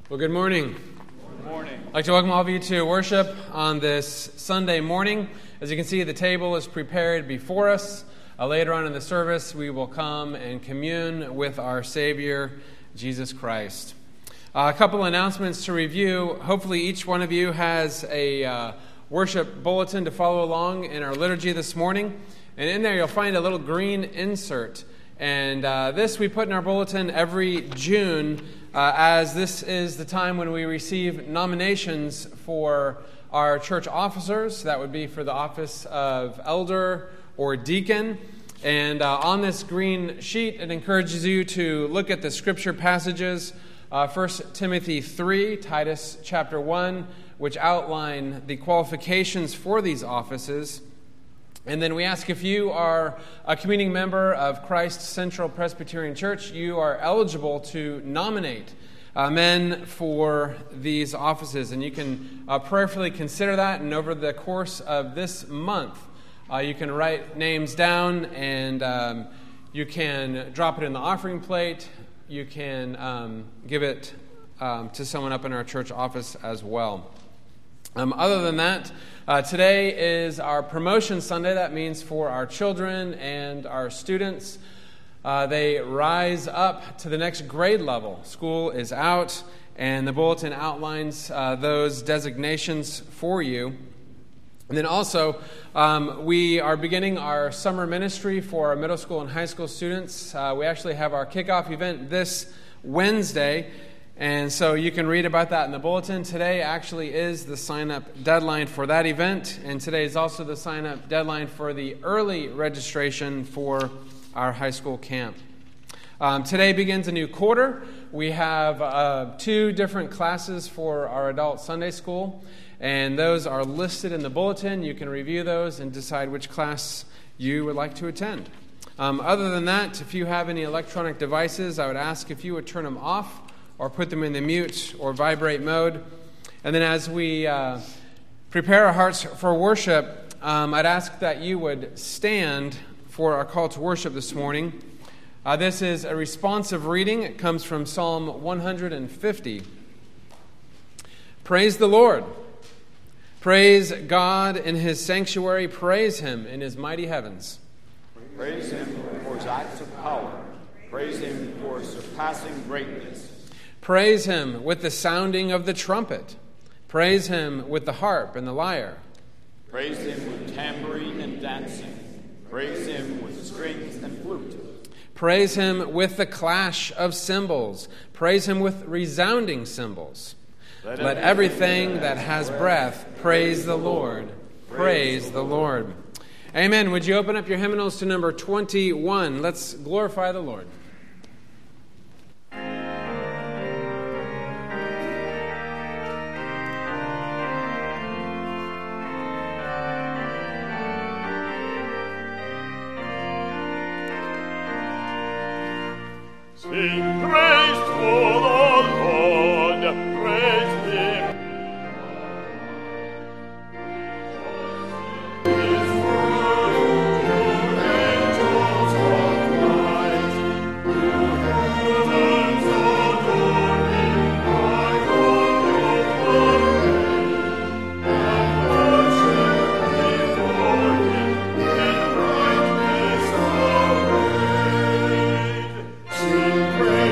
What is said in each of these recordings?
Well, good morning. Good morning. I'd like to welcome all of you to worship on this Sunday morning. As you can see, the table is prepared before us. Later on in the service, we will come and commune with our Savior, Jesus Christ. A couple announcements to review. Hopefully each one of you has a worship bulletin to follow along in our liturgy this morning. And in there you'll find a little green insert. And this we put in our bulletin every June, as this is the time when we receive nominations for our church officers. That would be for the office of elder or deacon. And on this green sheet, it encourages you to look at the scripture passages, 1 Timothy 3, Titus chapter 1, which outline the qualifications for these offices. And then we ask, if you are a communing member of Christ Central Presbyterian Church, you are eligible to nominate men for these offices. And you can prayerfully consider that, and over the course of this month, you can write names down, and you can drop it in the offering plate. You can give it to someone up in our church office as well. Other than that, today is our promotion Sunday. That means for our children and our students, they rise up to the next grade level. School is out, and the bulletin outlines those designations for you. And then also, we are beginning our summer ministry for our middle school and high school students. We actually have our kickoff event this Wednesday. And so you can read about that in the bulletin. Today actually is the sign-up deadline for that event, and today is also the sign-up deadline for the early registration for our high school camp. Today begins a new quarter. We have 2 different classes for our adult Sunday school, and those are listed in the bulletin. You can review those and decide which class you would like to attend. Other than that, if you have any electronic devices, I would ask if you would turn them off or put them in the mute or vibrate mode. And then as we prepare our hearts for worship, I'd ask that you would stand for our call to worship this morning. This is a responsive reading. It comes from Psalm 150. Praise the Lord. Praise God in His sanctuary. Praise Him in His mighty heavens. Praise Him for His acts of power. Praise Him for surpassing greatness. Praise Him with the sounding of the trumpet. Praise Him with the harp and the lyre. Praise Him with tambourine and dancing. Praise Him with strings and flute. Praise Him with the clash of cymbals. Praise Him with resounding cymbals. Let everything that has breath praise the Lord. Praise the Lord. Amen. Would you open up your hymnals to number 21? Let's glorify the Lord. Sing praise to the Lord, praise Him. His word, angels of light, who heavens adore Him, I go and worship before Him in brightness arrayed. Sing praise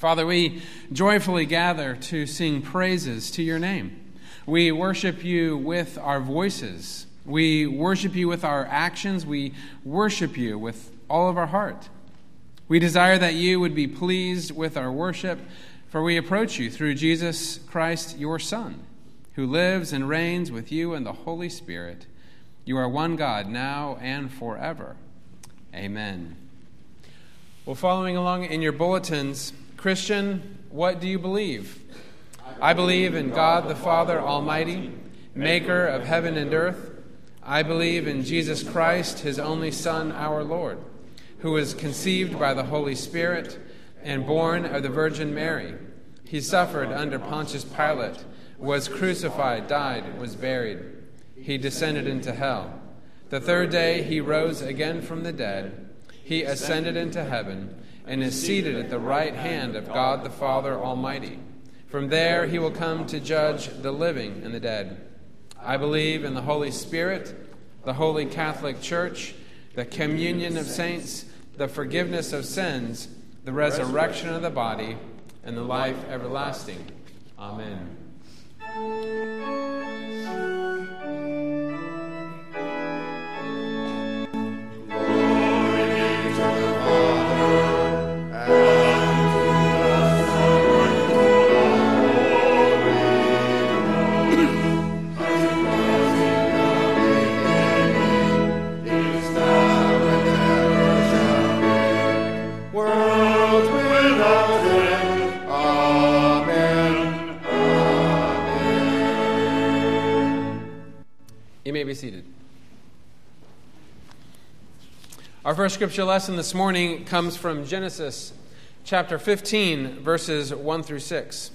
Father, we joyfully gather to sing praises to your name. We worship you with our voices. We worship you with our actions. We worship you with all of our heart. We desire that you would be pleased with our worship, for we approach you through Jesus Christ, your Son, who lives and reigns with you in the Holy Spirit. You are one God, now and forever. Amen. Well, following along in your bulletins, Christian, what do you believe? I believe in God the Father Almighty, maker of heaven and earth. I believe in Jesus Christ, his only Son, our Lord, who was conceived by the Holy Spirit and born of the Virgin Mary. He suffered under Pontius Pilate, was crucified, died, was buried. He descended into hell. The third day he rose again from the dead. He ascended into heaven and is seated at the right hand of God the Father Almighty. From there he will come to judge the living and the dead. I believe in the Holy Spirit, the Holy Catholic Church, the communion of saints, the forgiveness of sins, the resurrection of the body, and the life everlasting. Amen. Be seated. Our first scripture lesson this morning comes from Genesis chapter 15, verses 1 through 6.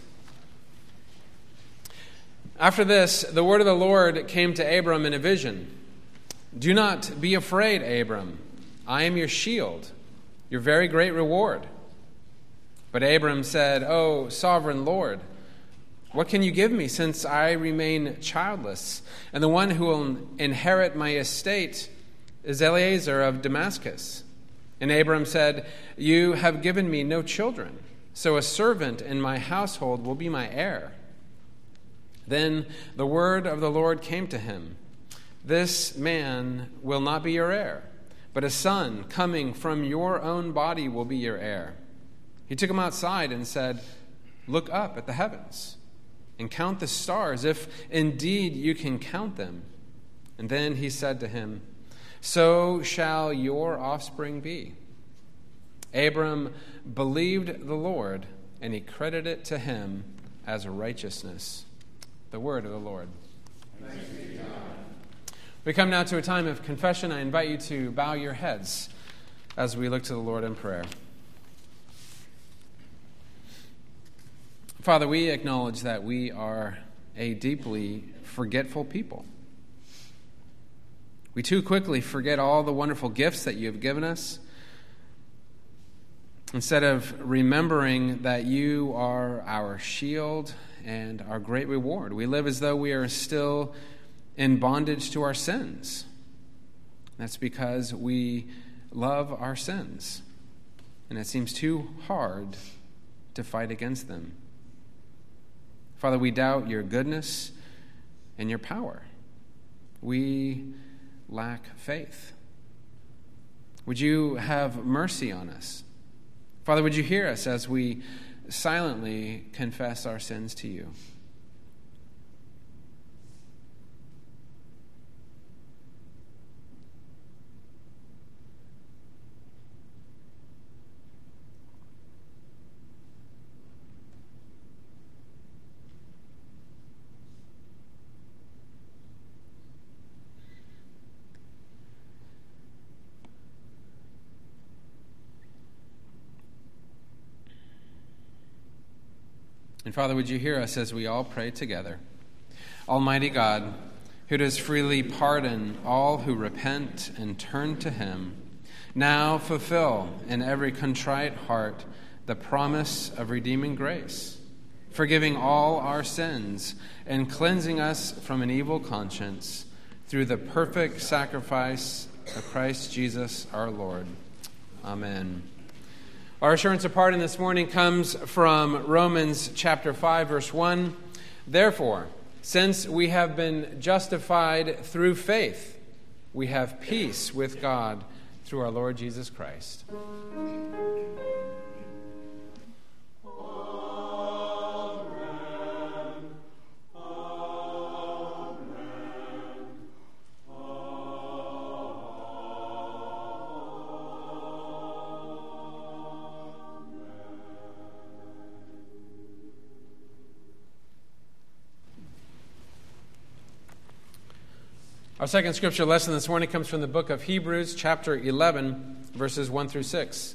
After this, the word of the Lord came to Abram in a vision. Do not be afraid, Abram. I am your shield, your very great reward. But Abram said, O sovereign Lord, what can you give me, since I remain childless, and the one who will inherit my estate is Eliezer of Damascus? And Abram said, You have given me no children, so a servant in my household will be my heir. Then the word of the Lord came to him, This man will not be your heir, but a son coming from your own body will be your heir. He took him outside and said, Look up at the heavens and count the stars, if indeed you can count them. And then he said to him, So shall your offspring be. Abram believed the Lord, and he credited it to him as righteousness. The word of the Lord. Thanks be to God. We come now to a time of confession. I invite you to bow your heads as we look to the Lord in prayer. Father, we acknowledge that we are a deeply forgetful people. We too quickly forget all the wonderful gifts that you have given us, instead of remembering that you are our shield and our great reward. We live as though we are still in bondage to our sins. That's because we love our sins, and it seems too hard to fight against them. Father, we doubt your goodness and your power. We lack faith. Would you have mercy on us? Father, would you hear us as we silently confess our sins to you? And Father, would you hear us as we all pray together? Almighty God, who does freely pardon all who repent and turn to him, now fulfill in every contrite heart the promise of redeeming grace, forgiving all our sins and cleansing us from an evil conscience through the perfect sacrifice of Christ Jesus our Lord. Amen. Our assurance of pardon this morning comes from Romans chapter 5, verse 1. Therefore, since we have been justified through faith, we have peace with God through our Lord Jesus Christ. Our second scripture lesson this morning comes from the book of Hebrews, chapter 11, verses 1 through 6.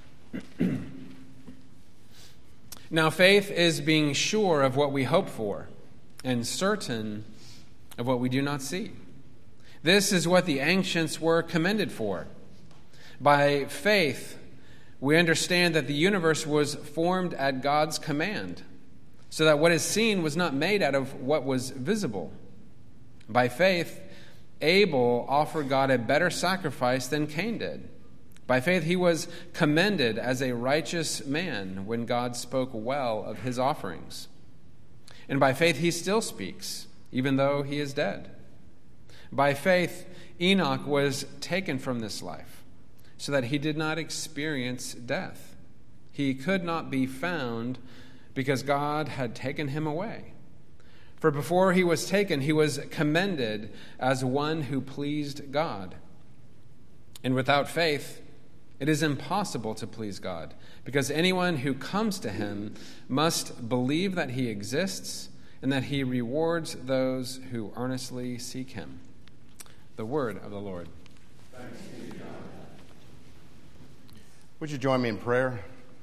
Now faith is being sure of what we hope for and certain of what we do not see. This is what the ancients were commended for. By faith, we understand that the universe was formed at God's command, so that what is seen was not made out of what was visible. By faith, Abel offered God a better sacrifice than Cain did. By faith, he was commended as a righteous man when God spoke well of his offerings. And by faith, he still speaks, even though he is dead. By faith, Enoch was taken from this life, so that he did not experience death. He could not be found because God had taken him away. For before he was taken, he was commended as one who pleased God. And without faith, it is impossible to please God, because anyone who comes to him must believe that he exists and that he rewards those who earnestly seek him. The word of the Lord. Thanks be to God. Would you join me in prayer?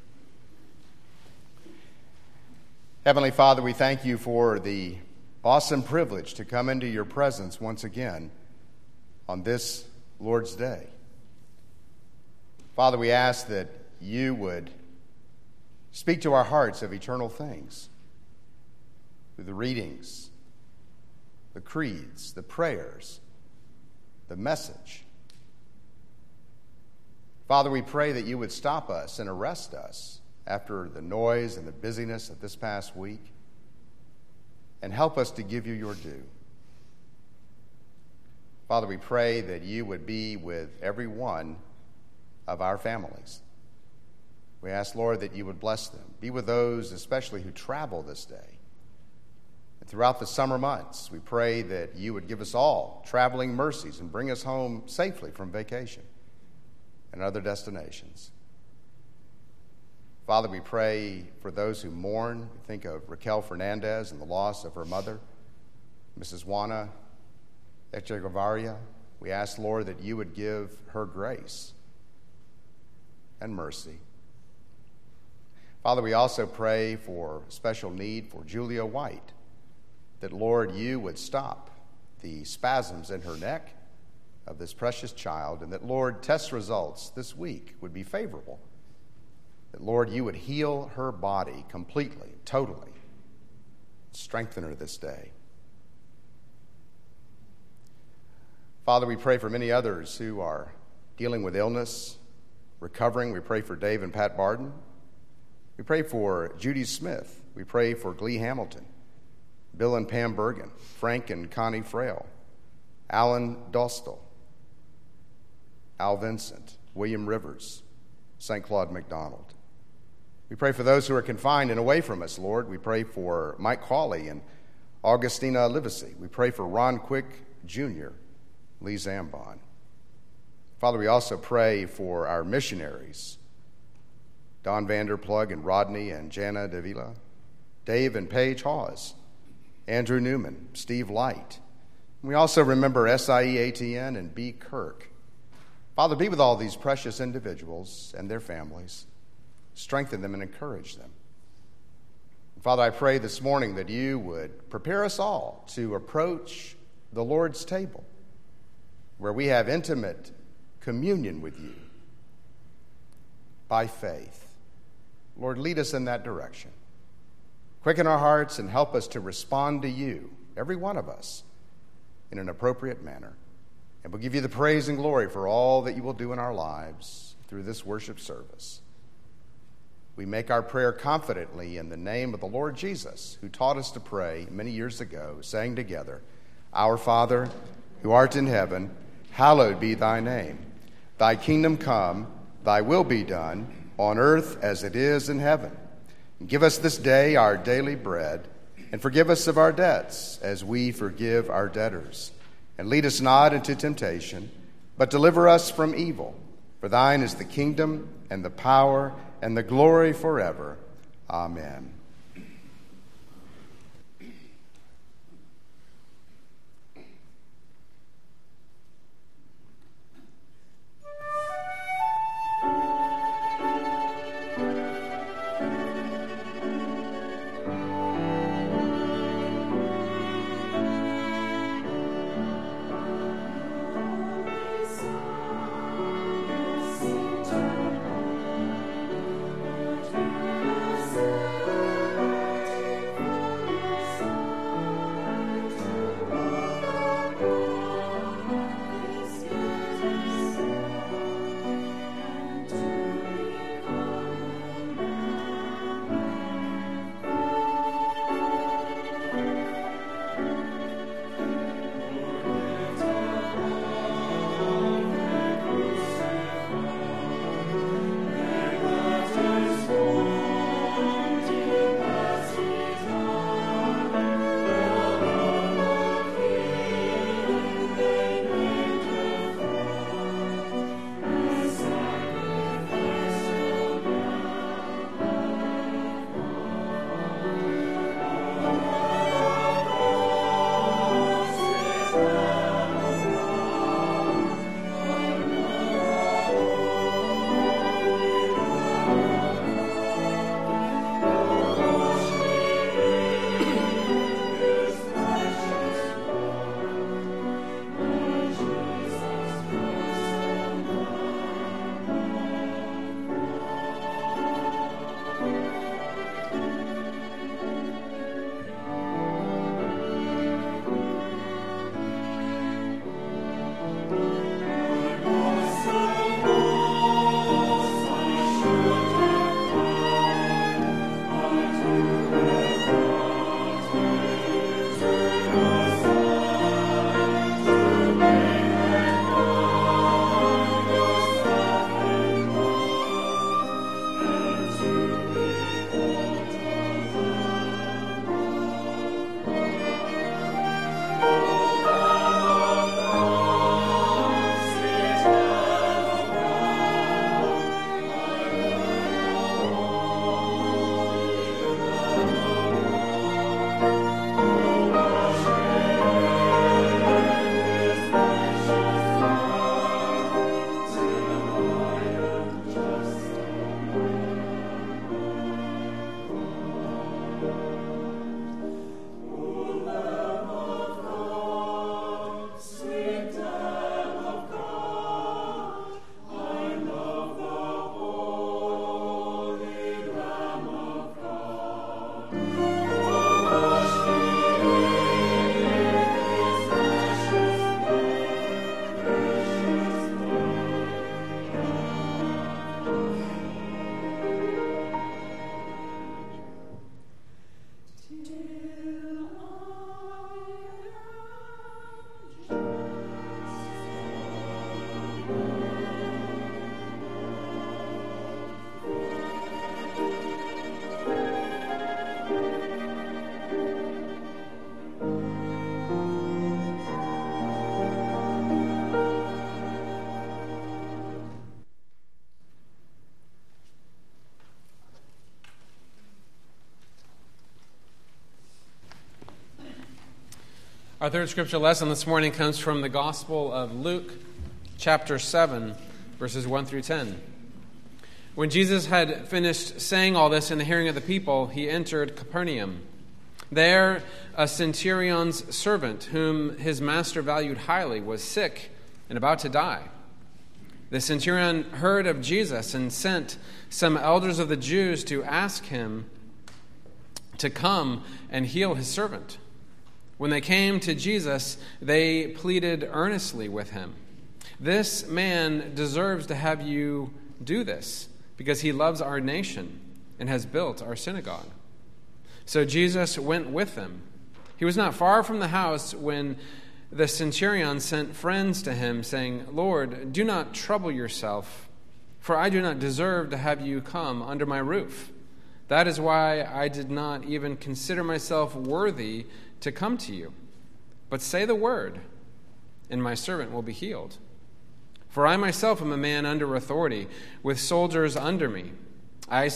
Heavenly Father, we thank you for the awesome privilege to come into your presence once again on this Lord's Day. Father, we ask that you would speak to our hearts of eternal things through the readings, the creeds, the prayers, the message. Father, we pray that you would stop us and arrest us after the noise and the busyness of this past week, and help us to give you your due. Father, we pray that you would be with every one of our families. We ask, Lord, that you would bless them. Be with those especially who travel this day. And throughout the summer months, we pray that you would give us all traveling mercies and bring us home safely from vacation and other destinations. Father, we pray for those who mourn. We think of Raquel Fernandez and the loss of her mother, Mrs. Juana Echevarria. We ask, Lord, that you would give her grace and mercy. Father, we also pray for special need for Julia White, that, Lord, you would stop the spasms in her neck of this precious child, and that, Lord, test results this week would be favorable. That, Lord, you would heal her body completely, totally. Strengthen her this day. Father, we pray for many others who are dealing with illness, recovering. We pray for Dave and Pat Barden. We pray for Judy Smith. We pray for Glee Hamilton, Bill and Pam Bergen, Frank and Connie Frail, Alan Dostal, Al Vincent, William Rivers, St. Claude McDonald. We pray for those who are confined and away from us, Lord. We pray for Mike Cawley and Augustina Livesey. We pray for Ron Quick Jr., Lee Zambon. Father, we also pray for our missionaries, Don Vanderplug and Rodney and Jana Davila, Dave and Paige Hawes, Andrew Newman, Steve Light. We also remember SIE ATN and B. Kirk. Father, be with all these precious individuals and their families. Strengthen them and encourage them. Father, I pray this morning that you would prepare us all to approach the Lord's table, where we have intimate communion with you by faith. Lord, lead us in that direction. Quicken our hearts and help us to respond to you, every one of us, in an appropriate manner. And we'll give you the praise and glory for all that you will do in our lives through this worship service. we make our prayer confidently in the name of the Lord Jesus, who taught us to pray many years ago, saying together, Our Father, who art in heaven, hallowed be thy name. Thy kingdom come, thy will be done, on earth as it is in heaven. And give us this day our daily bread, and forgive us of our debts, as we forgive our debtors. And lead us not into temptation, but deliver us from evil. For thine is the kingdom, and the power, and the glory forever. Amen. Our third scripture lesson this morning comes from the Gospel of Luke, chapter 7, verses 1 through 10. When Jesus had finished saying all this in the hearing of the people, he entered Capernaum. There, a centurion's servant, whom his master valued highly, was sick and about to die. The centurion heard of Jesus and sent some elders of the Jews to ask him to come and heal his servant. When they came to Jesus, they pleaded earnestly with him, "This man deserves to have you do this, because he loves our nation, and has built our synagogue." So Jesus went with them. He was not far from the house when the centurion sent friends to him, saying, "Lord, do not trouble yourself, for I do not deserve to have you come under my roof. That is why I did not even consider myself worthy to come to you. But say the word, and my servant will be healed. For I myself am a man under authority, with soldiers under me. I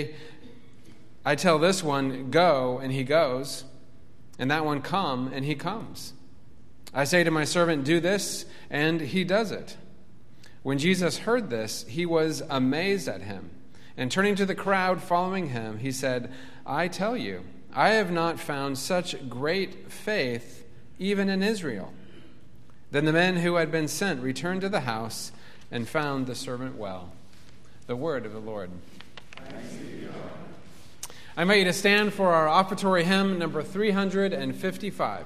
tell this one, 'Go,' and he goes, and that one, 'Come,' and he comes. I say to my servant, 'Do this,' and he does it." When Jesus heard this, he was amazed at him. And turning to the crowd following him, he said, "I tell you, I have not found such great faith even in Israel." Then the men who had been sent returned to the house and found the servant well. The word of the Lord. I invite you to stand for our offertory hymn, number 355.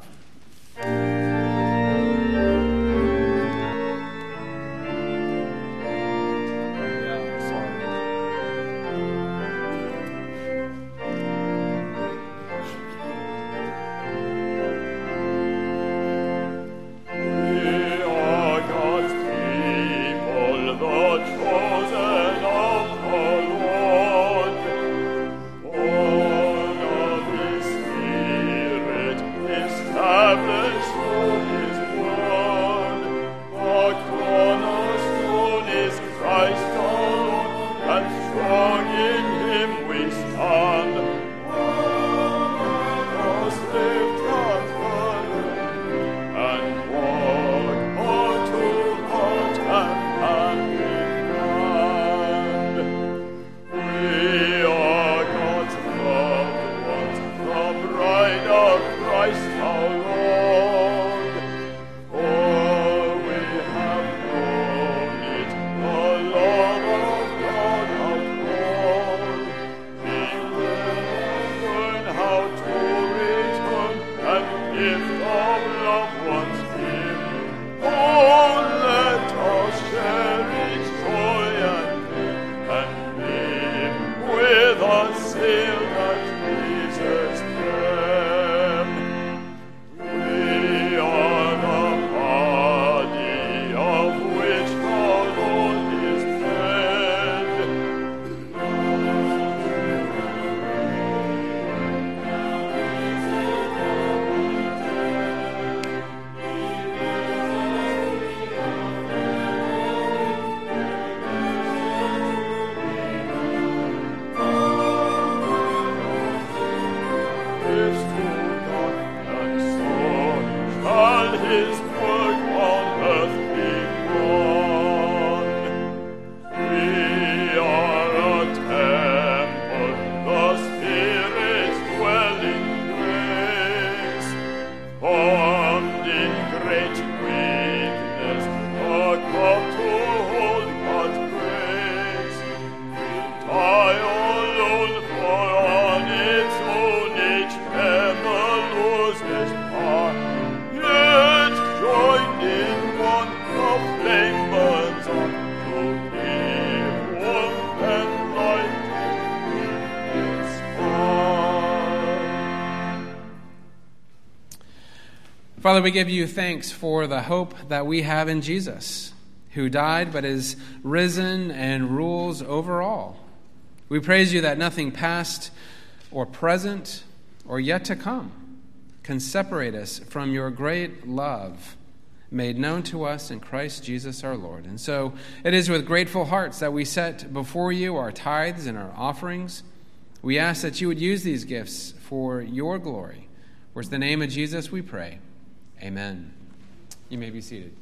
Father, we give you thanks for the hope that we have in Jesus, who died but is risen and rules over all. We praise you that nothing past or present or yet to come can separate us from your great love made known to us in Christ Jesus our Lord. And so it is with grateful hearts that we set before you our tithes and our offerings. We ask that you would use these gifts for your glory. For it's the name of Jesus we pray. Amen. You may be seated.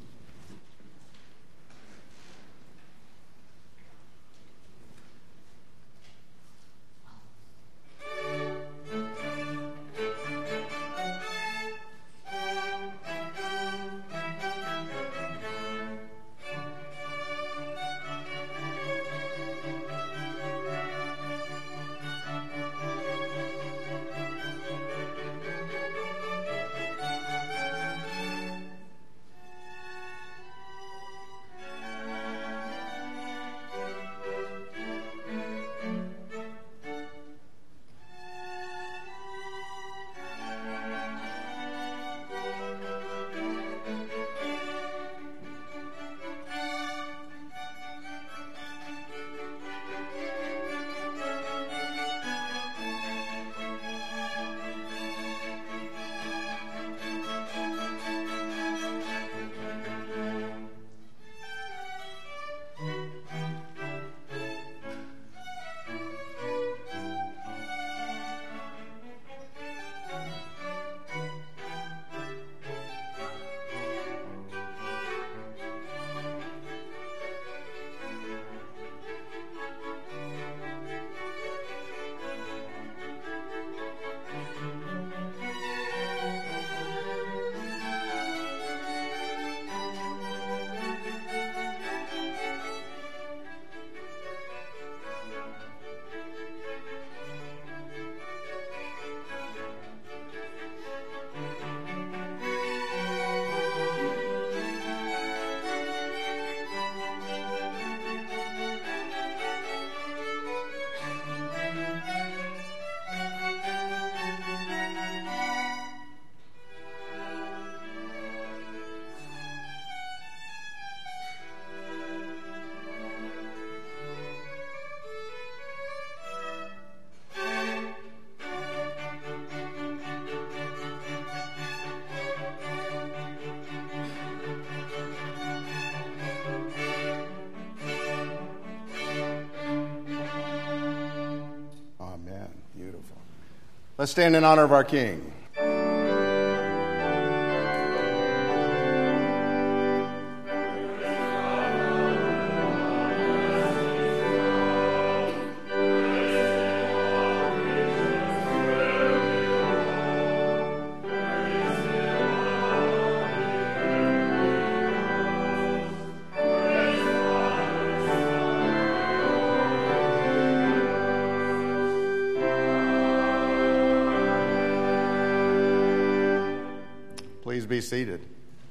Let's stand in honor of our King. Please be seated.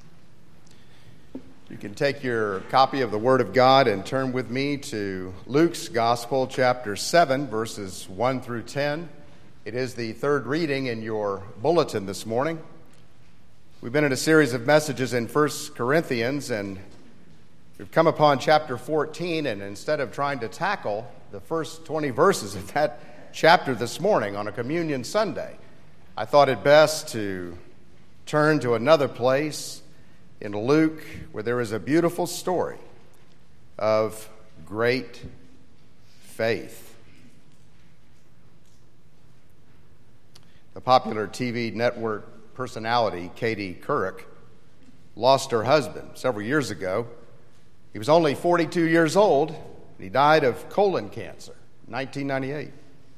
You can take your copy of the Word of God and turn with me to Luke's Gospel, chapter 7, verses 1 through 10. It is the third reading in your bulletin this morning. We've been in a series of messages in 1 Corinthians, and we've come upon chapter 14, and instead of trying to tackle the first 20 verses of that chapter this morning on a Communion Sunday, I thought it best to turn to another place in Luke where there is a beautiful story of great faith. The popular TV network personality Katie Couric lost her husband several years ago. He was only 42 years old. He died of colon cancer in 1998.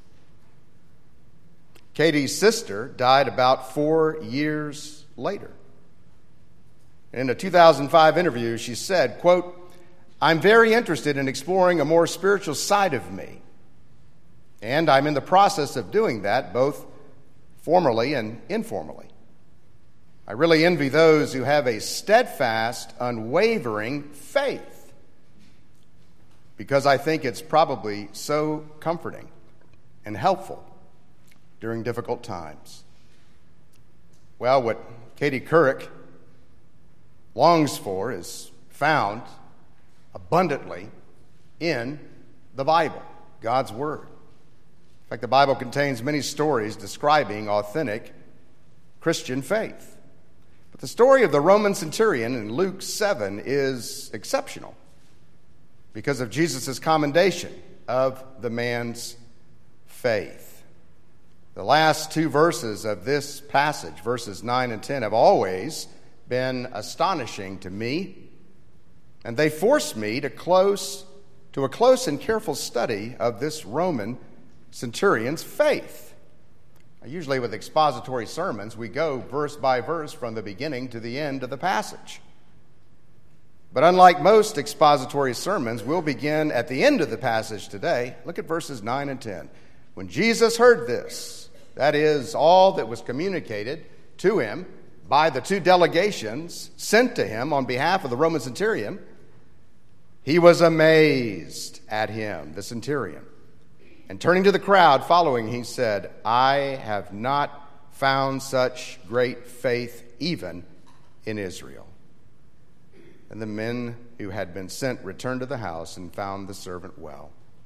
Katie's sister died about 4 years later. In a 2005 interview, she said, quote, "I'm very interested in exploring a more spiritual side of me, and I'm in the process of doing that both formally and informally. I really envy those who have a steadfast, unwavering faith, because I think it's probably so comforting and helpful during difficult times." Well, what Katie Couric longs for is found abundantly in the Bible, God's Word. In fact, the Bible contains many stories describing authentic Christian faith. But the story of the Roman centurion in Luke 7 is exceptional because of Jesus' commendation of the man's faith. The last two verses of this passage, verses 9 and 10, have always been astonishing to me, and they force me to a close and careful study of this Roman centurion's faith. Usually with expository sermons, we go verse by verse from the beginning to the end of the passage. But unlike most expository sermons, we'll begin at the end of the passage today. Look at verses 9 and 10. When Jesus heard this, that is, all that was communicated to him by the two delegations sent to him on behalf of the Roman centurion, he was amazed at him, the centurion. And turning to the crowd following, he said, "I have not found such great faith even in Israel." And the men who had been sent returned to the house and found the servant well.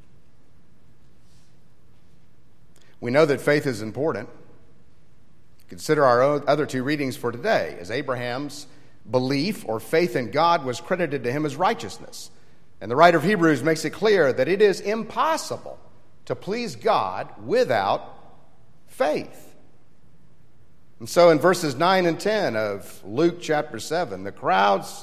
We know that faith is important. Consider our other two readings for today, as Abraham's belief or faith in God was credited to him as righteousness. And the writer of Hebrews makes it clear that it is impossible to please God without faith. And so in verses 9 and 10 of Luke chapter 7, the crowds,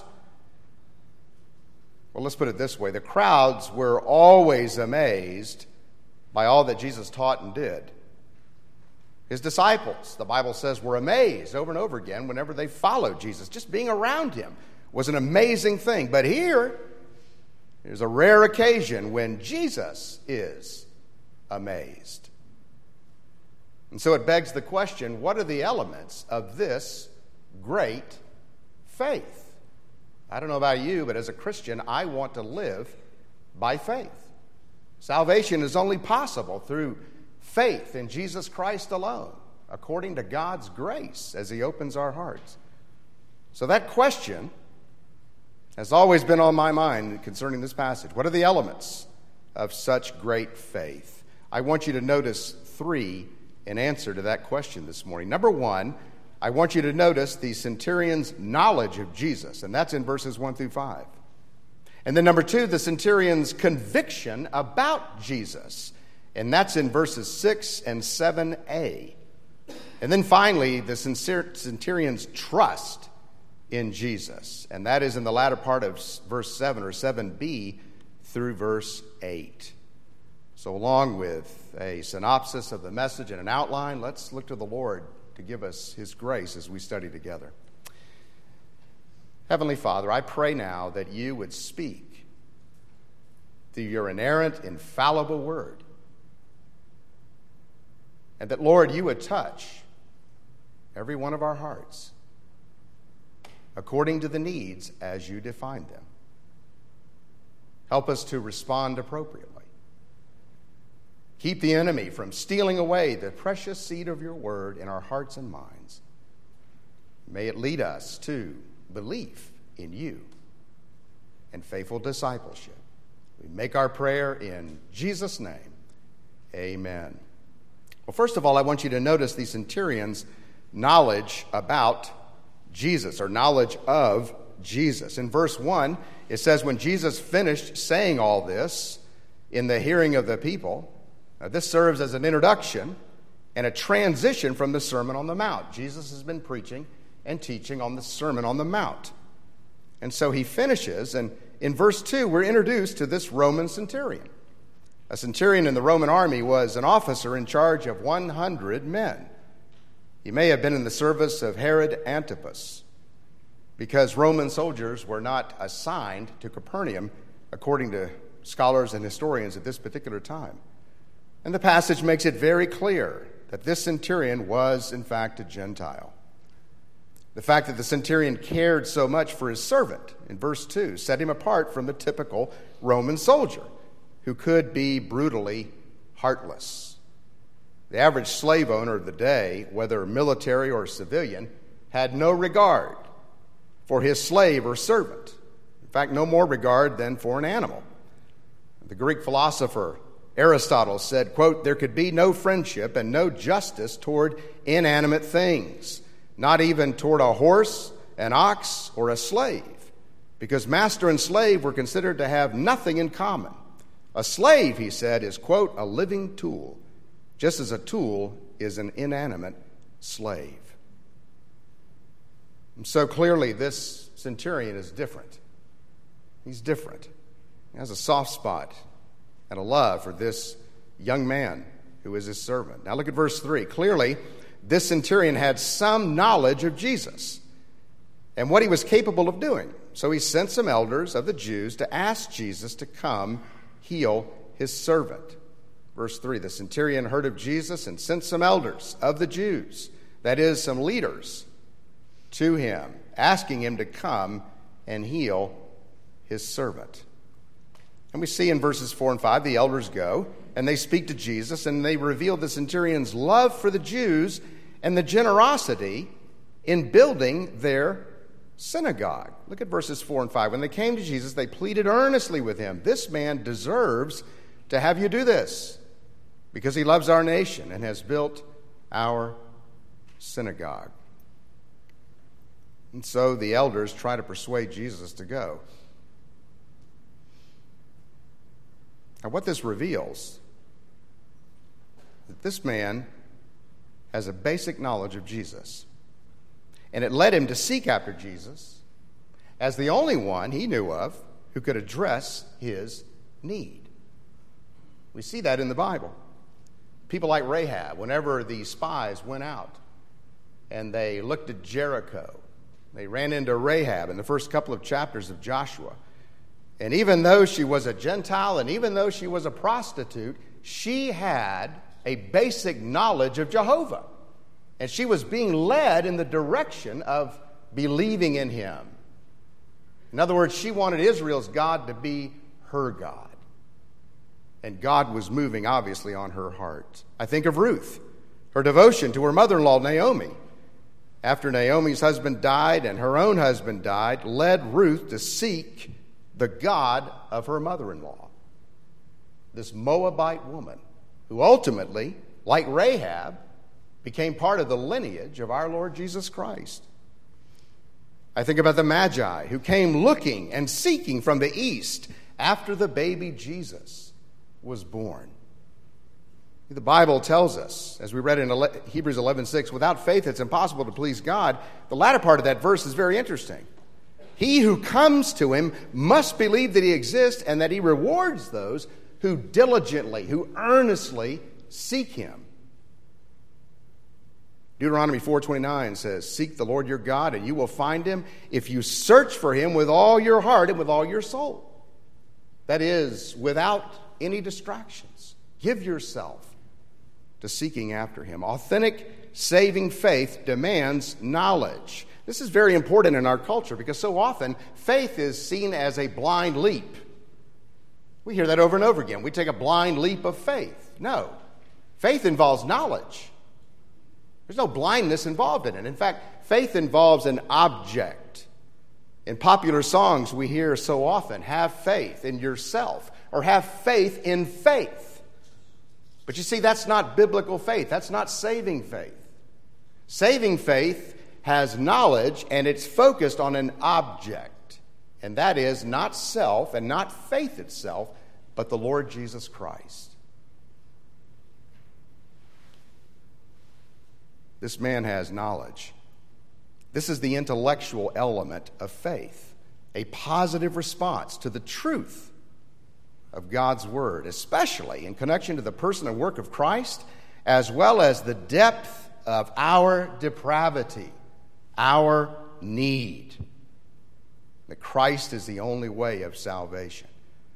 well, let's put it this way, the crowds were always amazed by all that Jesus taught and did. His disciples, the Bible says, were amazed over and over again whenever they followed Jesus. Just being around him was an amazing thing. But here is a rare occasion when Jesus is amazed. And so it begs the question, what are the elements of this great faith? I don't know about you, but as a Christian, I want to live by faith. Salvation is only possible through faith in Jesus Christ alone, according to God's grace as he opens our hearts. So that question has always been on my mind concerning this passage. What are the elements of such great faith? I want you to notice three in answer to that question this morning. Number one, I want you to notice the centurion's knowledge of Jesus, and that's in verses 1 through 5. And then number two, the centurion's conviction about Jesus, and that's in verses 6 and 7a And then finally, the centurion's trust in Jesus. And that is in the latter part of verse 7 or 7b through verse 8. So along with a synopsis of the message and an outline, let's look to the Lord to give us his grace as we study together. Heavenly Father, I pray now that you would speak through your inerrant, infallible word. And that, Lord, you would touch every one of our hearts according to the needs as you define them. Help us to respond appropriately. Keep the enemy from stealing away the precious seed of your word in our hearts and minds. May it lead us to belief in you and faithful discipleship. We make our prayer in Jesus' name. Amen. Well, first of all, I want you to notice the centurion's knowledge about Jesus, or knowledge of Jesus. In verse 1, it says, when Jesus finished saying all this in the hearing of the people, this serves as an introduction and a transition from the Sermon on the Mount. Jesus has been preaching and teaching on the Sermon on the Mount. And so he finishes, and in verse 2, we're introduced to this Roman centurion. A centurion in the Roman army was an officer in charge of 100 men. He may have been in the service of Herod Antipas, because Roman soldiers were not assigned to Capernaum, according to scholars and historians at this particular time. And the passage makes it very clear that this centurion was, in fact, a Gentile. The fact that the centurion cared so much for his servant, in verse 2, set him apart from the typical Roman soldier, who could be brutally heartless. The average slave owner of the day, whether military or civilian, had no regard for his slave or servant. In fact, no more regard than for an animal. The Greek philosopher Aristotle said, quote, there could be no friendship and no justice toward inanimate things, not even toward a horse, an ox, or a slave, because master and slave were considered to have nothing in common. A slave, he said, is, quote, a living tool, just as a tool is an inanimate slave. And so clearly this centurion is different. He's different. He has a soft spot and a love for this young man who is his servant. Now look at verse 3. Clearly, this centurion had some knowledge of Jesus and what he was capable of doing. So he sent some elders of the Jews to ask Jesus to come heal his servant. Verse 3, the centurion heard of Jesus and sent some elders of the Jews, that is, some leaders, to him, asking him to come and heal his servant. And we see in verses 4 and 5, the elders go, and they speak to Jesus, and they reveal the centurion's love for the Jews and the generosity in building their synagogue. Look at verses 4 and 5. When they came to Jesus, they pleaded earnestly with him, this man deserves to have you do this, because he loves our nation and has built our synagogue. And so the elders try to persuade Jesus to go. Now, what this reveals is that this man has a basic knowledge of Jesus. And it led him to seek after Jesus as the only one he knew of who could address his need. We see that in the Bible. People like Rahab, whenever the spies went out and they looked at Jericho, they ran into Rahab in the first couple of chapters of Joshua. And even though she was a Gentile and even though she was a prostitute, she had a basic knowledge of Jehovah. And she was being led in the direction of believing in him. In other words, she wanted Israel's God to be her God. And God was moving, obviously, on her heart. I think of Ruth, her devotion to her mother-in-law, Naomi. After Naomi's husband died and her own husband died, led Ruth to seek the God of her mother-in-law. This Moabite woman, who ultimately, like Rahab, became part of the lineage of our Lord Jesus Christ. I think about the Magi, who came looking and seeking from the east after the baby Jesus was born. The Bible tells us, as we read in Hebrews 11:6, without faith it's impossible to please God. The latter part of that verse is very interesting. He who comes to him must believe that he exists and that he rewards those who diligently, who earnestly seek him. Deuteronomy 4:29 says, "Seek the Lord your God, and you will find him if you search for him with all your heart and with all your soul." That is, without any distractions. Give yourself to seeking after him. Authentic, saving faith demands knowledge. This is very important in our culture because so often faith is seen as a blind leap. We hear that over and over again. We take a blind leap of faith. No. Faith involves knowledge. There's no blindness involved in it. In fact, faith involves an object. In popular songs we hear so often, have faith in yourself or have faith in faith. But you see, that's not biblical faith. That's not saving faith. Saving faith has knowledge and it's focused on an object. And that is not self and not faith itself, but the Lord Jesus Christ. This man has knowledge. This is the intellectual element of faith, a positive response to the truth of God's Word, especially in connection to the person and work of Christ, as well as the depth of our depravity, our need. That Christ is the only way of salvation.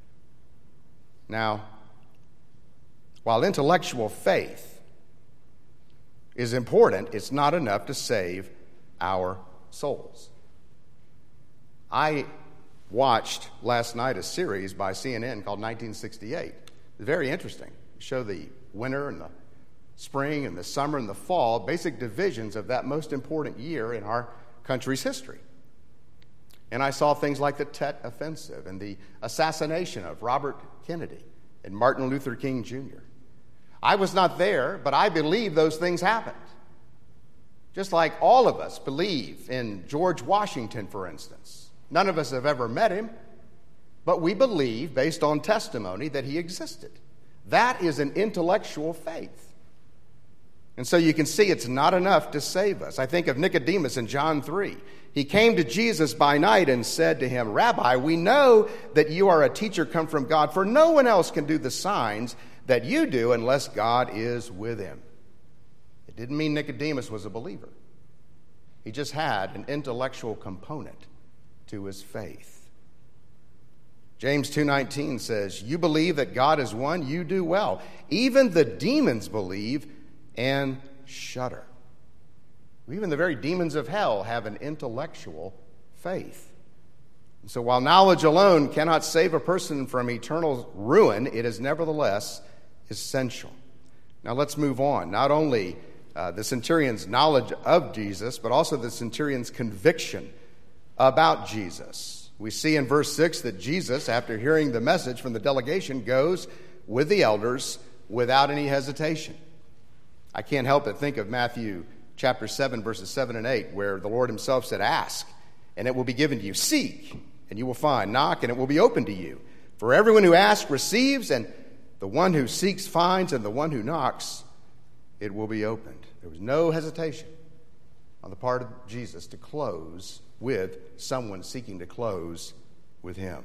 Now, while intellectual faith is important, it's not enough to save our souls. I watched last night a series by CNN called 1968. It's very interesting. They show the winter and the spring and the summer and the fall, basic divisions of that most important year in our country's history. And I saw things like the Tet Offensive and the assassination of Robert Kennedy and Martin Luther King Jr. I was not there, but I believe those things happened. Just like all of us believe in George Washington, for instance. None of us have ever met him, but we believe, based on testimony, that he existed. That is an intellectual faith. And so you can see it's not enough to save us. I think of Nicodemus in John 3. He came to Jesus by night and said to him, "Rabbi, we know that you are a teacher come from God, for no one else can do the signs that you do unless God is with him." It didn't mean Nicodemus was a believer. He just had an intellectual component to his faith. James 2:19 says, "You believe that God is one, you do well. Even the demons believe and shudder." Even the very demons of hell have an intellectual faith. And so while knowledge alone cannot save a person from eternal ruin, it is nevertheless essential. Now let's move on. Not only the centurion's knowledge of Jesus, but also the centurion's conviction about Jesus. We see in verse 6 that Jesus, after hearing the message from the delegation, goes with the elders without any hesitation. I can't help but think of Matthew chapter 7, verses 7 and 8, where the Lord himself said, "Ask, and it will be given to you. Seek, and you will find. Knock, and it will be opened to you. For everyone who asks receives, and the one who seeks finds, and the one who knocks, it will be opened." There was no hesitation on the part of Jesus to close with someone seeking to close with him.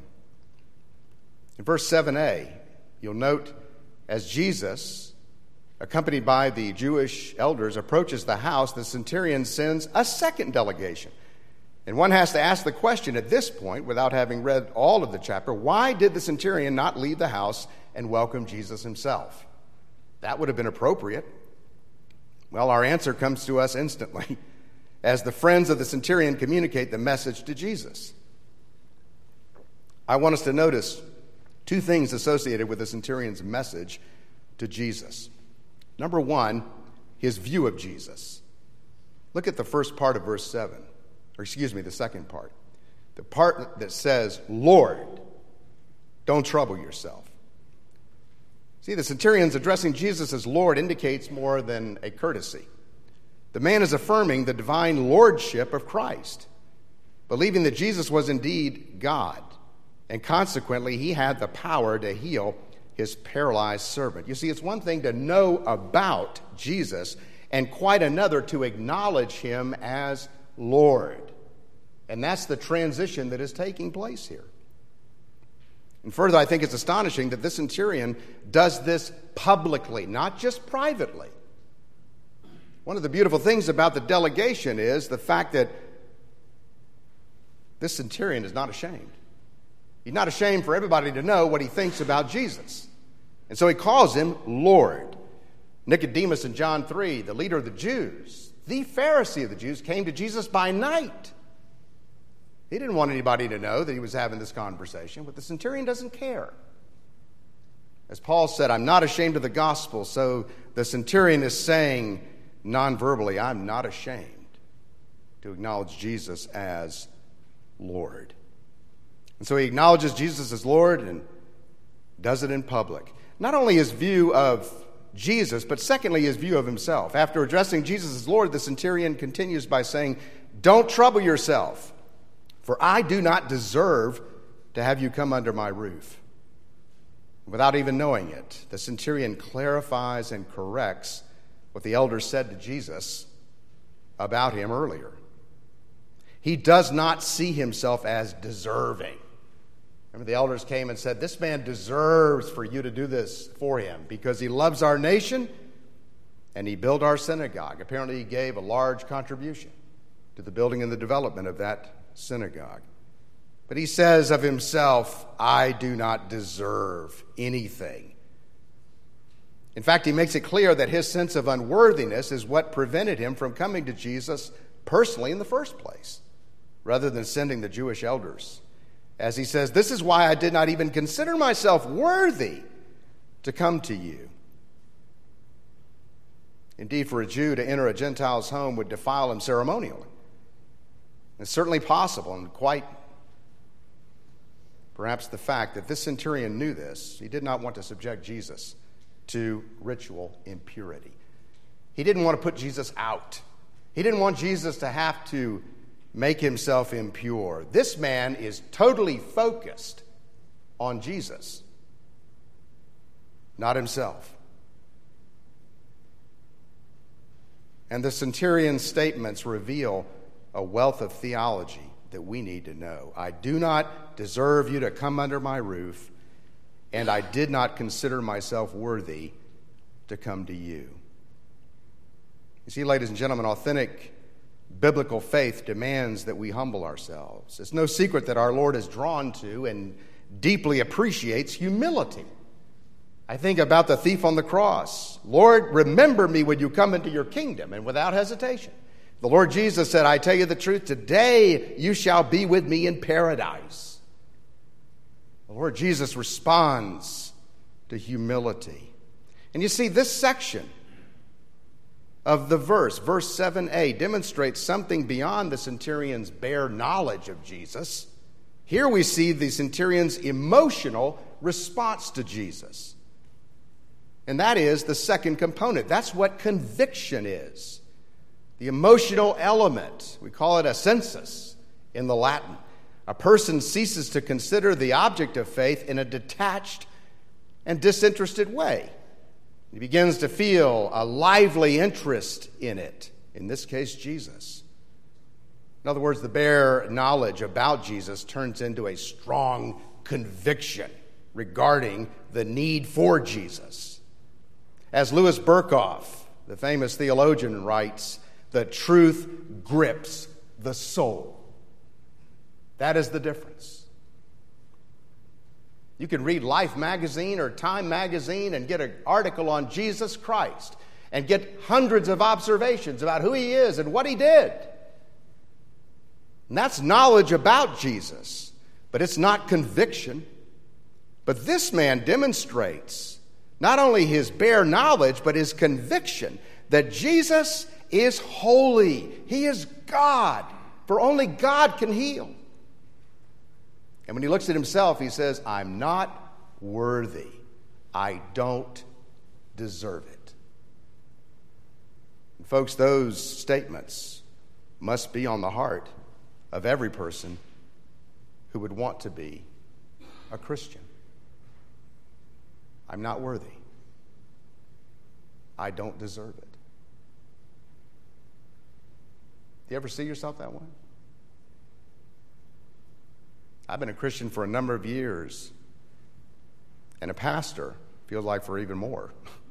In verse 7a, you'll note as Jesus, accompanied by the Jewish elders, approaches the house, the centurion sends a second delegation. And one has to ask the question at this point, without having read all of the chapter, why did the centurion not leave the house and welcome Jesus himself? That would have been appropriate. Well, our answer comes to us instantly as the friends of the centurion communicate the message to Jesus. I want us to notice two things associated with the centurion's message to Jesus. Number one, his view of Jesus. Look at the first part of verse 7. The second part. The part that says, "Lord, don't trouble yourself." See, the centurion's addressing Jesus as Lord indicates more than a courtesy. The man is affirming the divine lordship of Christ, believing that Jesus was indeed God, and consequently he had the power to heal his paralyzed servant. You see, it's one thing to know about Jesus and quite another to acknowledge him as Lord. And that's the transition that is taking place here. And further, I think it's astonishing that this centurion does this publicly, not just privately. One of the beautiful things about the delegation is the fact that this centurion is not ashamed. He's not ashamed for everybody to know what he thinks about Jesus. And so he calls him Lord. Nicodemus in John 3, the leader of the Jews, the Pharisee of the Jews, came to Jesus by night. He didn't want anybody to know that he was having this conversation, but the centurion doesn't care. As Paul said, I'm not ashamed of the gospel, so the centurion is saying non-verbally, I'm not ashamed to acknowledge Jesus as Lord. And so he acknowledges Jesus as Lord and does it in public. Not only his view of Jesus, but secondly, his view of himself. After addressing Jesus as Lord, the centurion continues by saying, don't trouble yourself, for I do not deserve to have you come under my roof. Without even knowing it, the centurion clarifies and corrects what the elders said to Jesus about him earlier. He does not see himself as deserving. Remember, the elders came and said, this man deserves for you to do this for him because he loves our nation and he built our synagogue. Apparently, he gave a large contribution to the building and the development of that synagogue. But he says of himself, I do not deserve anything. In fact, he makes it clear that his sense of unworthiness is what prevented him from coming to Jesus personally in the first place, rather than sending the Jewish elders. As he says, this is why I did not even consider myself worthy to come to you. Indeed, for a Jew to enter a Gentile's home would defile him ceremonially. It's certainly possible, and quite perhaps the fact that this centurion knew this, he did not want to subject Jesus to ritual impurity. He didn't want to put Jesus out. He didn't want Jesus to have to make himself impure. This man is totally focused on Jesus, not himself. And the centurion's statements reveal a wealth of theology that we need to know. I do not deserve you to come under my roof, and I did not consider myself worthy to come to you. You see, ladies and gentlemen, authentic biblical faith demands that we humble ourselves. It's no secret that our Lord is drawn to and deeply appreciates humility. I think about the thief on the cross. Lord, remember me when you come into your kingdom, and without hesitation. The Lord Jesus said, I tell you the truth, today you shall be with me in paradise. The Lord Jesus responds to humility. And you see, this section of the verse 7a, demonstrates something beyond the centurion's bare knowledge of Jesus. Here we see the centurion's emotional response to Jesus. And that is the second component. That's what conviction is. The emotional element. We call it a sensus in the Latin. A person ceases to consider the object of faith in a detached and disinterested way. He begins to feel a lively interest in it, in this case, Jesus. In other words, the bare knowledge about Jesus turns into a strong conviction regarding the need for Jesus. As Louis Berkhoff, the famous theologian, writes, the truth grips the soul. That is the difference. You can read Life magazine or Time magazine and get an article on Jesus Christ and get hundreds of observations about who he is and what he did. And that's knowledge about Jesus, but it's not conviction. But this man demonstrates not only his bare knowledge, but his conviction that Jesus is holy. He is God, for only God can heal. And when he looks at himself, he says, I'm not worthy. I don't deserve it. And folks, those statements must be on the heart of every person who would want to be a Christian. I'm not worthy. I don't deserve it. Do you ever see yourself that way? I've been a Christian for a number of years, and a pastor feels like for even more.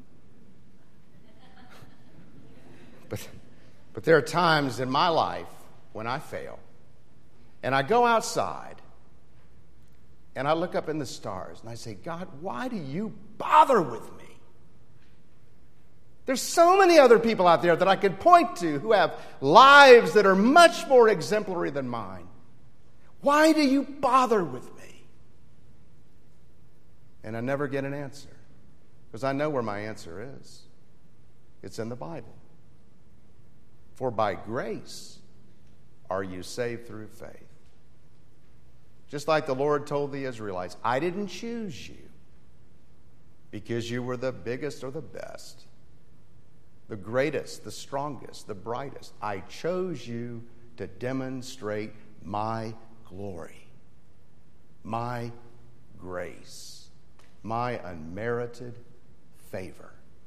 But there are times in my life when I fail, and I go outside, and I look up in the stars, and I say, God, why do you bother with me? There's so many other people out there that I could point to who have lives that are much more exemplary than mine. Why do you bother with me? And I never get an answer, because I know where my answer is. It's in the Bible. For by grace are you saved through faith. Just like the Lord told the Israelites, I didn't choose you because you were the biggest or the best, the greatest, the strongest, the brightest. I chose you to demonstrate my glory, my grace, my unmerited favor.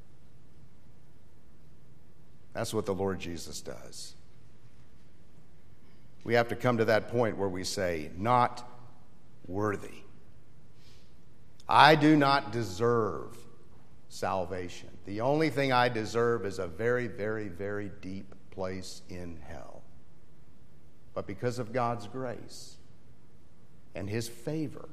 That's what the Lord Jesus does. We have to come to that point where we say, not worthy. I do not deserve salvation. The only thing I deserve is a very, very, very deep place in hell. But because of God's grace and His favor,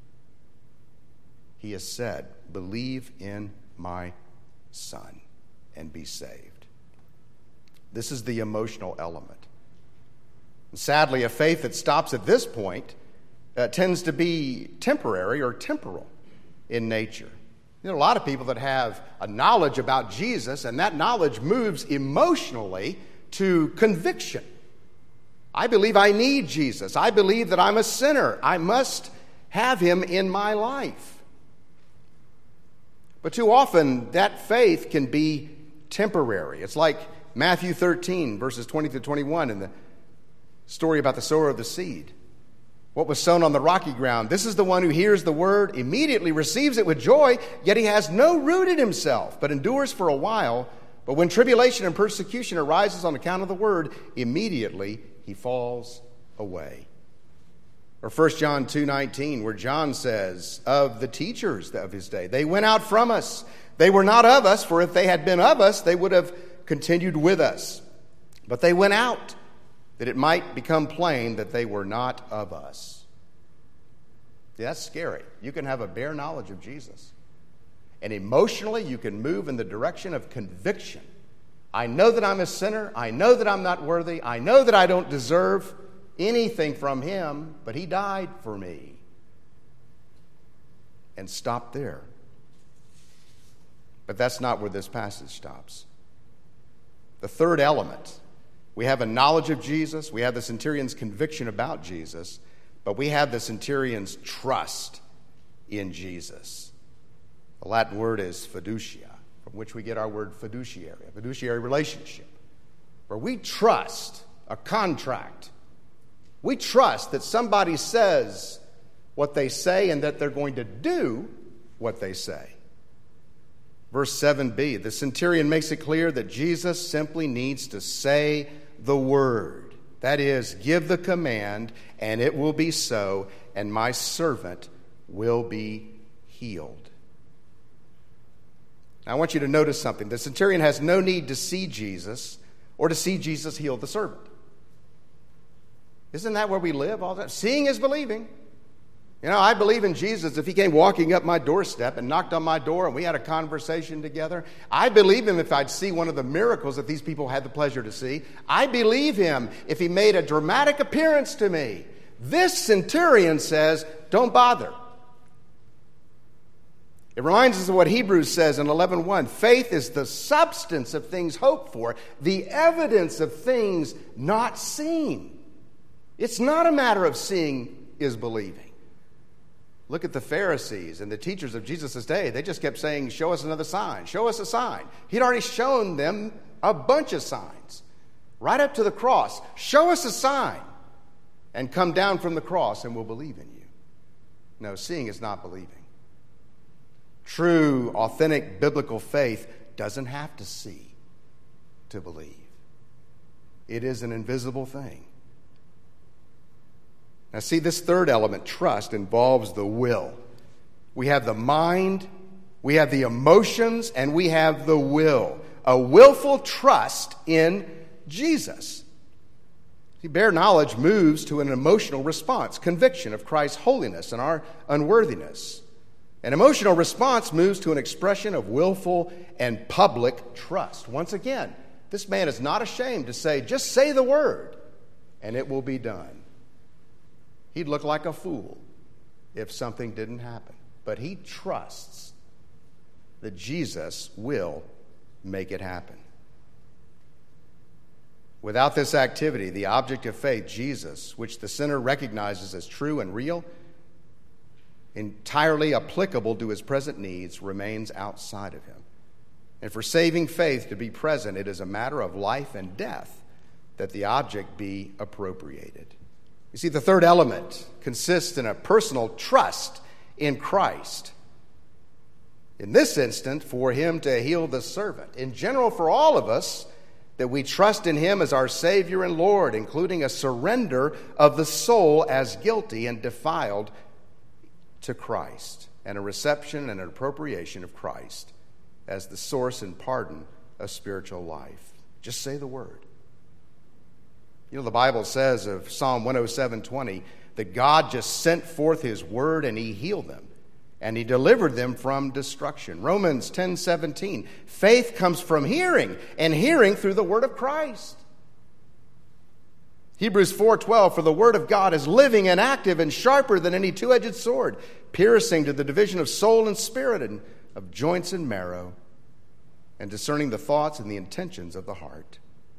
He has said, believe in my Son and be saved. This is the emotional element. And sadly, a faith that stops at this point tends to be temporary or temporal in nature. There are a lot of people that have a knowledge about Jesus, and that knowledge moves emotionally to conviction. I believe I need Jesus. I believe that I'm a sinner. I must have Him in my life. But too often, that faith can be temporary. It's like Matthew 13, verses 20 to 21, in the story about the sower of the seed. What was sown on the rocky ground? This is the one who hears the word, immediately receives it with joy, yet he has no root in himself, but endures for a while. But when tribulation and persecution arises on account of the word, immediately he falls away. Or 1 John 2:19, where John says of the teachers of his day, they went out from us. They were not of us, for if they had been of us, they would have continued with us. But they went out, that it might become plain that they were not of us. Yeah, that's scary. You can have a bare knowledge of Jesus, and emotionally you can move in the direction of conviction. I know that I'm a sinner. I know that I'm not worthy. I know that I don't deserve anything from Him, but He died for me. And stop there. But that's not where this passage stops. The third element, we have a knowledge of Jesus, we have the centurion's conviction about Jesus, but we have the centurion's trust in Jesus. The Latin word is fiducia, from which we get our word fiduciary, a fiduciary relationship, where we trust a contract. We trust that somebody says what they say and that they're going to do what they say. Verse 7b, the centurion makes it clear that Jesus simply needs to say the word. That is, give the command, and it will be so, and my servant will be healed. Now, I want you to notice something. The centurion has no need to see Jesus or to see Jesus heal the servant. Isn't that where we live all the time? Seeing is believing. You know, I believe in Jesus. If He came walking up my doorstep and knocked on my door and we had a conversation together, I believe Him if I'd see one of the miracles that these people had the pleasure to see. I believe Him if He made a dramatic appearance to me. This centurion says, don't bother. It reminds us of what Hebrews says in 11:1. Faith is the substance of things hoped for, the evidence of things not seen. It's not a matter of seeing is believing. Look at the Pharisees and the teachers of Jesus' day. They just kept saying, show us another sign. Show us a sign. He'd already shown them a bunch of signs. Right up to the cross. Show us a sign. And come down from the cross and we'll believe in you. No, seeing is not believing. True, authentic biblical faith doesn't have to see to believe. It is an invisible thing. Now, see, this third element, trust, involves the will. We have the mind, we have the emotions, and we have the will. A willful trust in Jesus. See, bare knowledge moves to an emotional response, conviction of Christ's holiness and our unworthiness. An emotional response moves to an expression of willful and public trust. Once again, this man is not ashamed to say, just say the word, and it will be done. He'd look like a fool if something didn't happen. But he trusts that Jesus will make it happen. Without this activity, the object of faith, Jesus, which the sinner recognizes as true and real, entirely applicable to his present needs, remains outside of him. And for saving faith to be present, it is a matter of life and death that the object be appropriated. You see, the third element consists in a personal trust in Christ. In this instant, for him to heal the servant. In general, for all of us, that we trust in him as our Savior and Lord, including a surrender of the soul as guilty and defiled to Christ, and a reception and an appropriation of Christ as the source and pardon of spiritual life. Just say the word. You know, the Bible says of Psalm 107:20 that God just sent forth his word and he healed them, and he delivered them from destruction. Romans 10:17, faith comes from hearing, and hearing through the word of Christ. Hebrews 4:12, for the word of God is living and active and sharper than any two-edged sword, piercing to the division of soul and spirit and of joints and marrow, and discerning the thoughts and the intentions of the heart.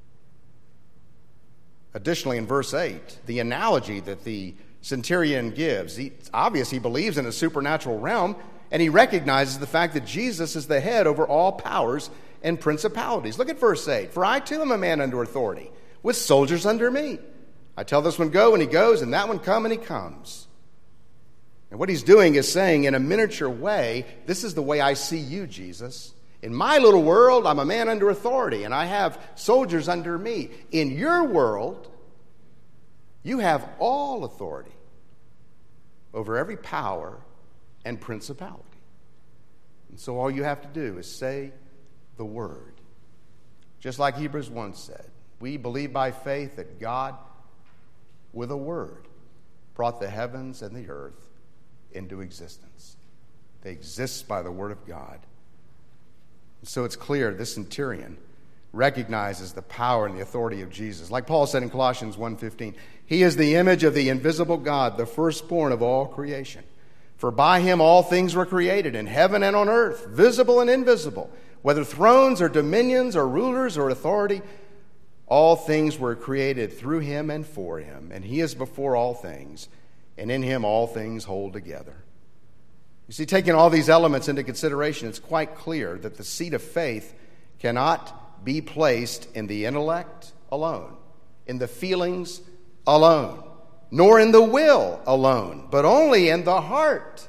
Additionally, in verse 8, the analogy that the centurion gives, it's obvious he believes in a supernatural realm, and he recognizes the fact that Jesus is the head over all powers and principalities. Look at verse 8. For I too am a man under authority, with soldiers under me. I tell this one go, and he goes, and that one come, and he comes. And what he's doing is saying in a miniature way, this is the way I see you, Jesus. In my little world, I'm a man under authority, and I have soldiers under me. In your world, you have all authority over every power and principality. And so all you have to do is say the word. Just like Hebrews 1 said, we believe by faith that God, with a word, brought the heavens and the earth into existence. They exist by the word of God. And so it's clear this centurion recognizes the power and the authority of Jesus. Like Paul said in Colossians 1:15, he is the image of the invisible God, the firstborn of all creation. For by him all things were created, in heaven and on earth, visible and invisible, whether thrones or dominions or rulers or authority, all things were created through him and for him, and he is before all things, and in him all things hold together. You see, taking all these elements into consideration, it's quite clear that the seed of faith cannot be placed in the intellect alone, in the feelings alone, nor in the will alone, but only in the heart.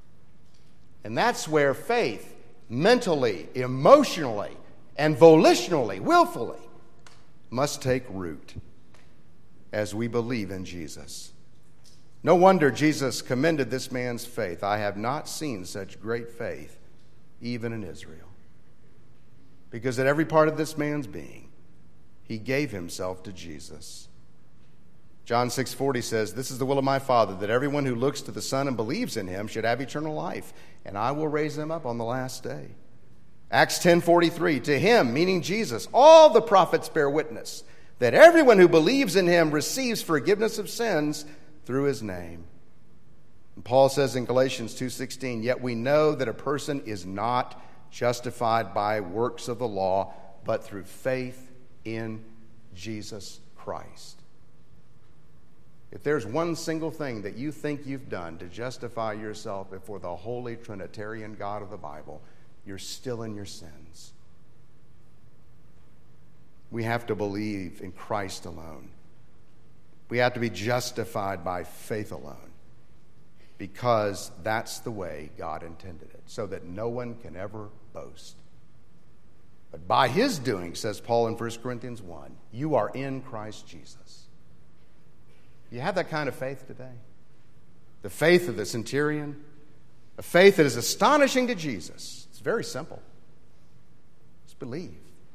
And that's where faith, mentally, emotionally, and volitionally, willfully, must take root as we believe in Jesus. No wonder Jesus commended this man's faith. I have not seen such great faith, even in Israel. Because at every part of this man's being, he gave himself to Jesus. John 6:40 says, this is the will of my Father, that everyone who looks to the Son and believes in him should have eternal life, and I will raise them up on the last day. Acts 10:43, to him, meaning Jesus, all the prophets bear witness that everyone who believes in him receives forgiveness of sins through his name. And Paul says in Galatians 2:16, yet we know that a person is not justified by works of the law, but through faith in Jesus Christ. If there's one single thing that you think you've done to justify yourself before the holy Trinitarian God of the Bible, you're still in your sins. We have to believe in Christ alone. We have to be justified by faith alone. because that's the way God intended it, so that no one can ever boast. But by his doing, says Paul in 1 Corinthians 1, you are in Christ Jesus. You have that kind of faith today? The faith of the centurion, a faith that is astonishing to Jesus. It's very simple. Just believe.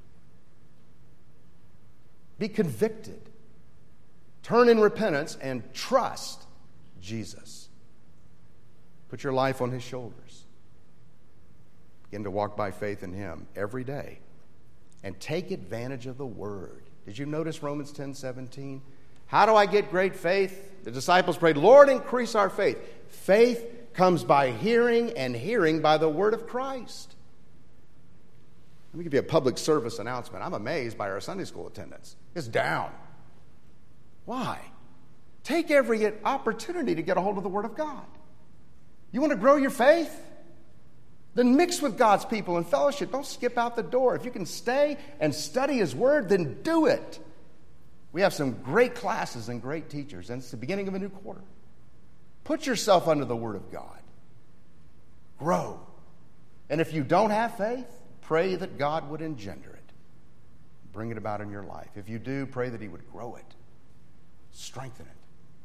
Be convicted. Turn in repentance and trust Jesus. Put your life on his shoulders. Begin to walk by faith in him every day. And take advantage of the word. Did you notice Romans 10:17? How do I get great faith? The disciples prayed, Lord, increase our faith. Faith comes by hearing, and hearing by the word of Christ. Let me give you a public service announcement. I'm amazed by our Sunday school attendance. It's down. Why? Take every opportunity to get a hold of the word of God. You want to grow your faith? Then mix with God's people in fellowship. Don't skip out the door. If you can stay and study his word, then do it. We have some great classes and great teachers, and it's the beginning of a new quarter. Put yourself under the word of God. Grow. And if you don't have faith, pray that God would engender it. Bring it about in your life. If you do, pray that he would grow it. Strengthen it.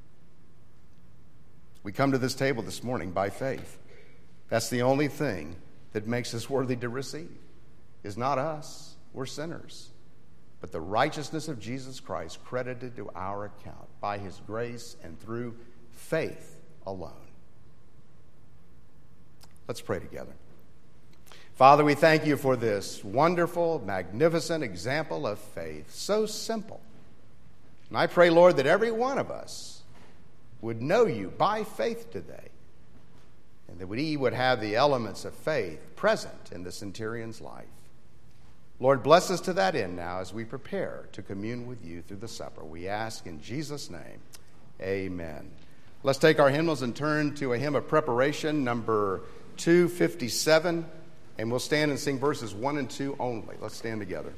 We come to this table this morning by faith. That's the only thing that makes us worthy to receive. Is not us. We're sinners. But the righteousness of Jesus Christ credited to our account by his grace and through faith alone. Let's pray together. Father, we thank you for this wonderful, magnificent example of faith. So simple. And I pray, Lord, that every one of us would know you by faith today, and that we would have the elements of faith present in the centurion's life. Lord, bless us to that end now as we prepare to commune with you through the supper. We ask in Jesus' name, amen. Let's take our hymnals and turn to a hymn of preparation, number 257, and we'll stand and sing verses 1 and 2 only. Let's stand together.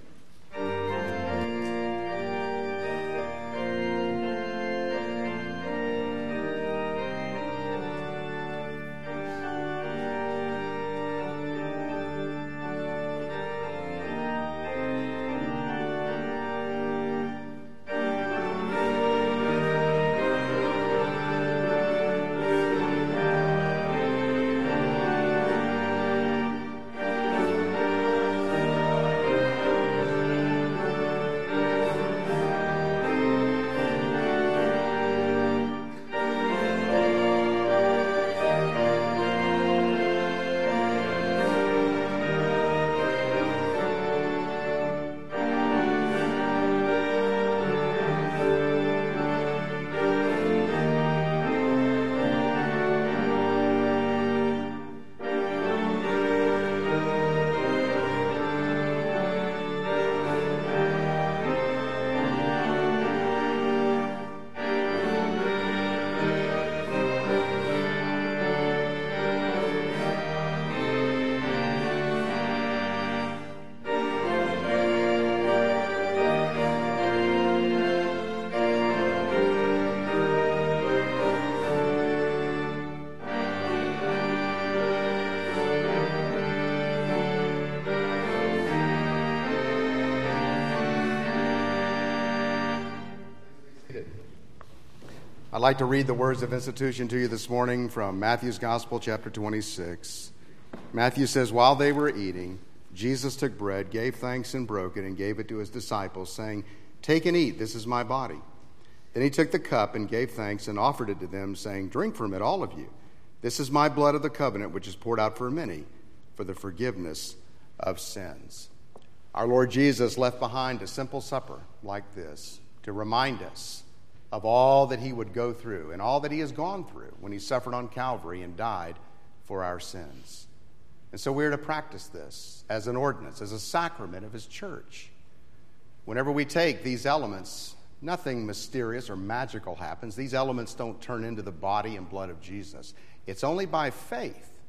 I'd like to read the words of institution to you this morning from Matthew's Gospel, chapter 26. Matthew says, while they were eating, Jesus took bread, gave thanks and broke it, and gave it to his disciples, saying, take and eat, this is my body. Then he took the cup and gave thanks and offered it to them, saying, drink from it, all of you. This is my blood of the covenant, which is poured out for many for the forgiveness of sins. Our Lord Jesus left behind a simple supper like this to remind us of all that he would go through and all that he has gone through when he suffered on Calvary and died for our sins. And so we're to practice this as an ordinance, as a sacrament of his church. Whenever we take these elements, nothing mysterious or magical happens. These elements don't turn into the body and blood of Jesus. It's only by faith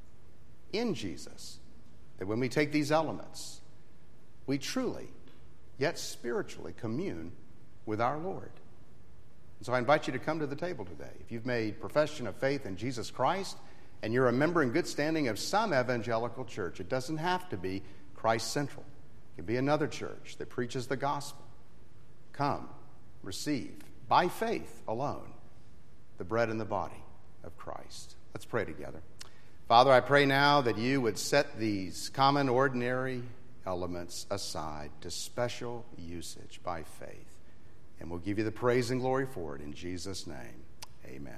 in Jesus that when we take these elements, we truly, yet spiritually, commune with our Lord. So I invite you to come to the table today. If you've made profession of faith in Jesus Christ and you're a member in good standing of some evangelical church, it doesn't have to be Christ Central. It can be another church that preaches the gospel. Come, receive, by faith alone, the bread and the body of Christ. Let's pray together. Father, I pray now that you would set these common, ordinary elements aside to special usage by faith. And we'll give you the praise and glory for it in Jesus' name. Amen.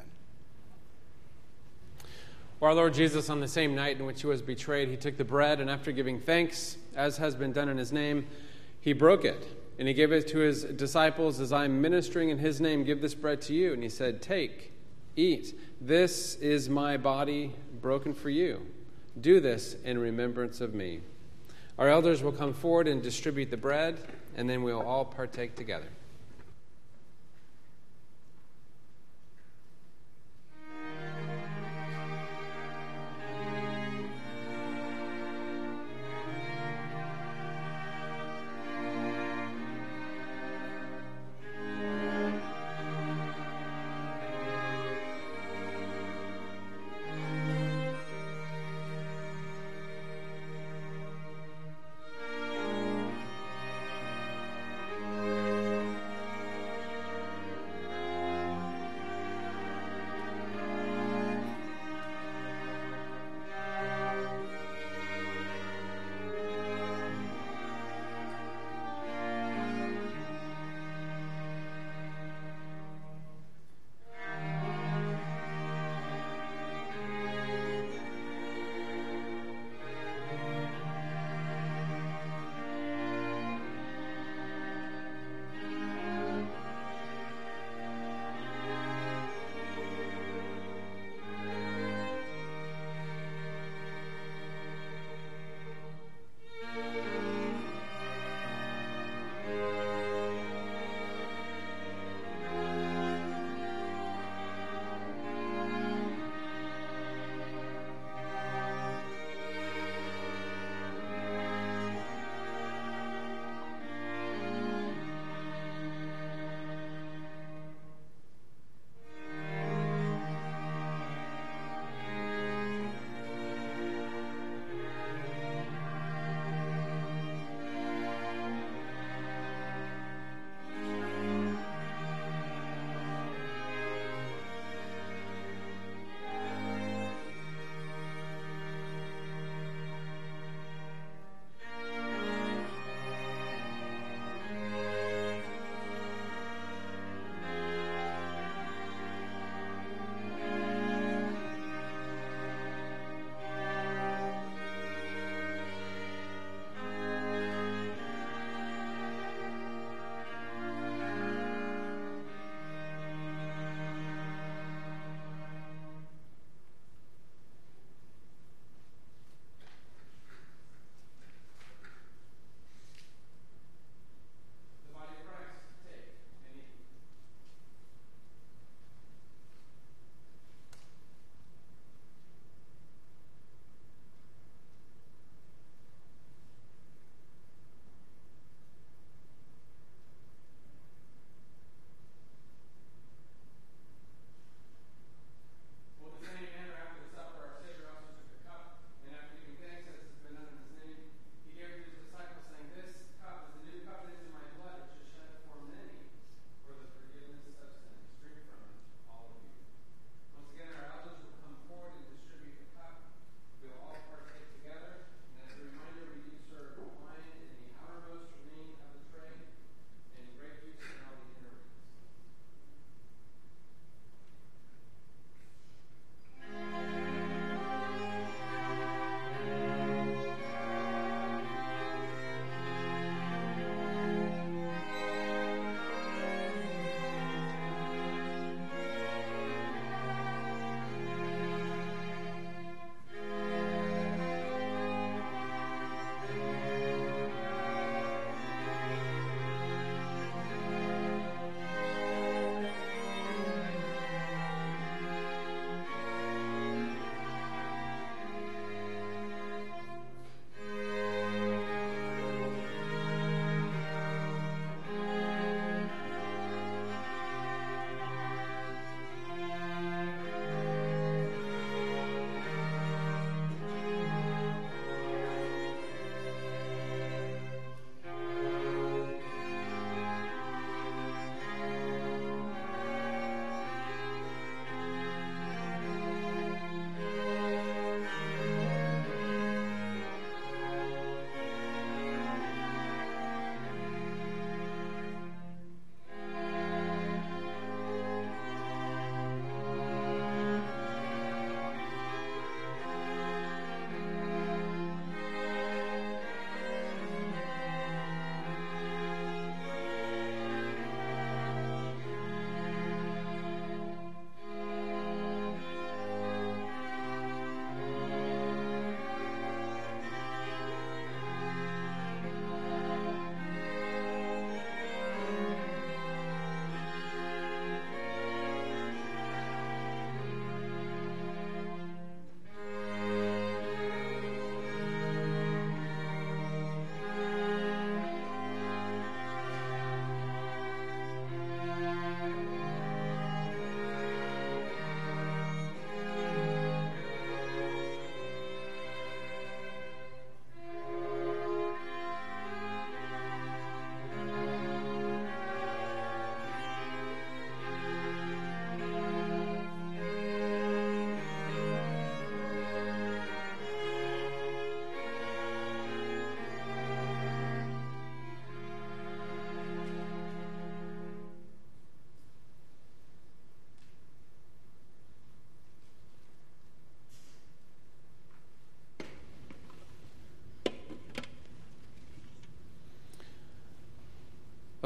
Our Lord Jesus, on the same night in which he was betrayed, he took the bread, and after giving thanks, as has been done in his name, he broke it, and he gave it to his disciples. As I'm ministering in his name, give this bread to you. And he said, take, eat. This is my body broken for you. Do this in remembrance of me. Our elders will come forward and distribute the bread, and then we'll all partake together.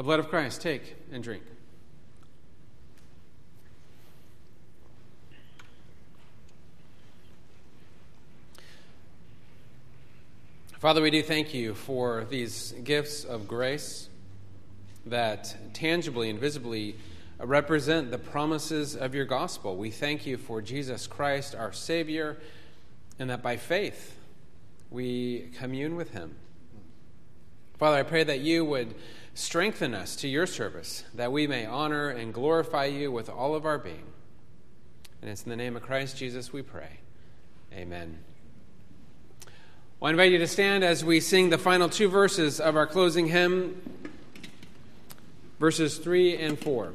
The blood of Christ, take and drink. Father, we do thank you for these gifts of grace that tangibly and visibly represent the promises of your gospel. We thank you for Jesus Christ, our Savior, and that by faith we commune with him. Father, I pray that you would strengthen us to your service, that we may honor and glorify you with all of our being. And it's in the name of Christ Jesus we pray. Amen. Well, I invite you to stand as we sing the final two verses of our closing hymn, verses 3 and 4.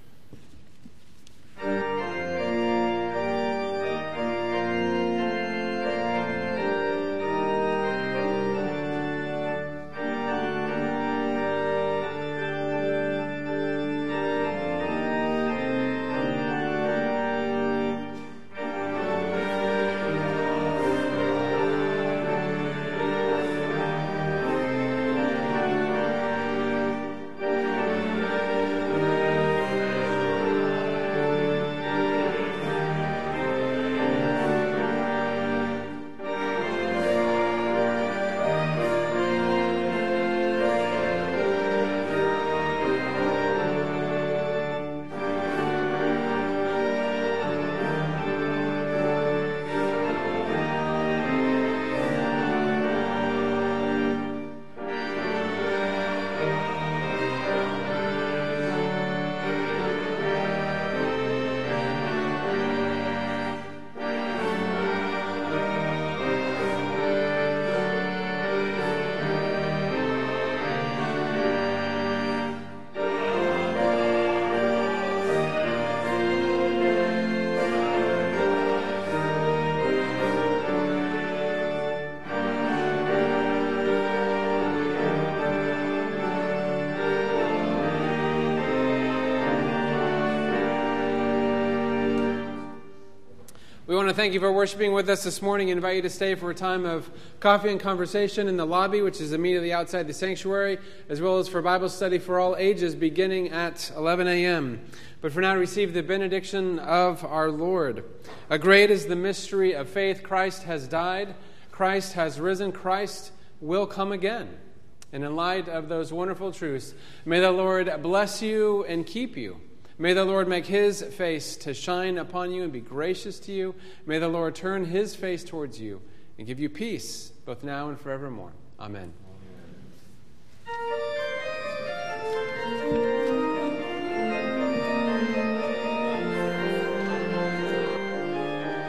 We want to thank you for worshiping with us this morning and invite you to stay for a time of coffee and conversation in the lobby, which is immediately outside the sanctuary, as well as for Bible study for all ages beginning at 11 a.m. But for now, receive the benediction of our Lord. A great is the mystery of faith. Christ has died. Christ has risen. Christ will come again. And in light of those wonderful truths, may the Lord bless you and keep you. May the Lord make his face to shine upon you and be gracious to you. May the Lord turn his face towards you and give you peace, both now and forevermore. Amen.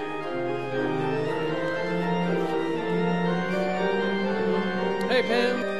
Hey, Pam.